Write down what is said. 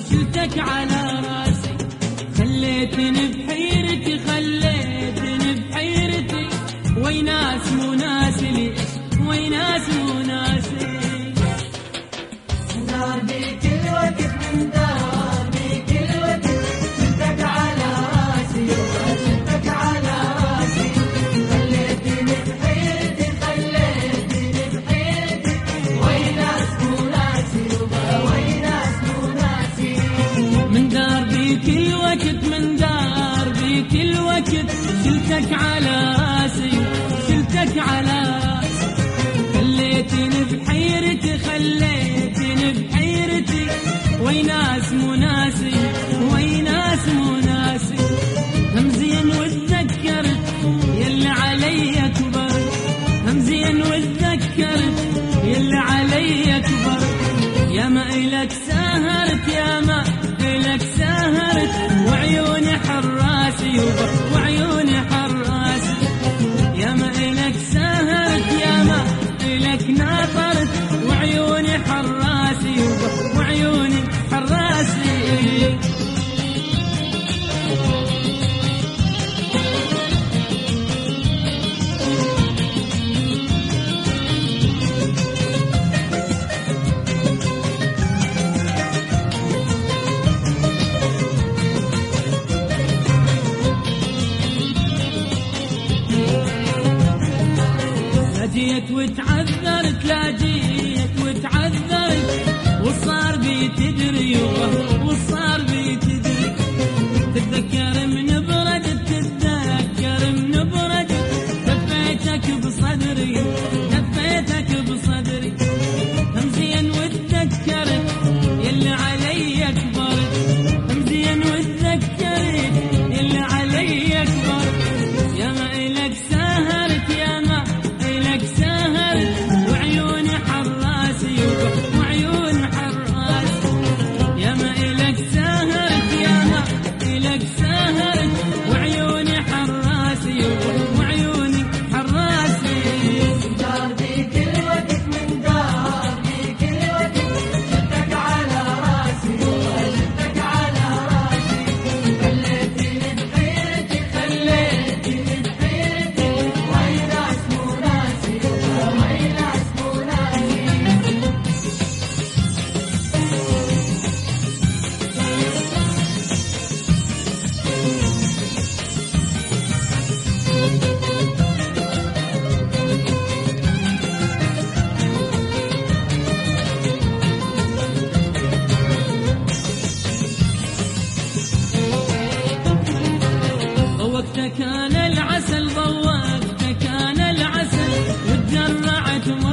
شلتك على راسي، خليتني بحيرتي خليتني بحيرتي، ويناس مو ناسي ليش ويناس مو ناسي. دار بيك الوقت من دار بيك الوقت، شلتك على راسي شلتك على راسي، خليتني بحيرتي خليتني بحيرتي، ويناس مو ناسي ويناس مو ناسي. من دار بيك الوقت من دار بيك الوقت، شلتك على راسي شلتك على راسي، خليتني بحيرتي خليتني بحيرتي، ويناس مو ناسي ويناس مو ناسي. هم زين واتذكرت يلي علي كبرت، هم زين واتذكرت يلي علي كبرت، يا ما إلك سهرت يا ما إلك سهرت، وعيوني حراسي وعيوني حراسي، يا ما إلك سهرت يا ما إلك ناطرت، وعيوني حراسي وعيوني حراسي. جيت وتعذرت لا جيت وتعذرت، وصار بي تدري وصار بي تدري، تتذكر من برد تتذكر من برد، دفيتك بصدري دفيتك بصدري، هم زين وتذكرت يلي علي كبرت، هم زين وتذكرت يلي علي كبرت، يا ما إلك سهرت يا ما سهرت، وعيوني حراسي وعيوني حراسي، يا ما إلك سهرت يا ما إلك سهرت، وعيوني حراسي وعيوني حراسي. دار بيك الوقت من دار بيك الوقت، شلتك على راسي شلتك على راسي، خليتني بحيرتي خليتني بحيرتي، ويناس مو ناسي ويناس مو ناسي. ضوقت كان العسل ضوقت كان العسل، وتجرعت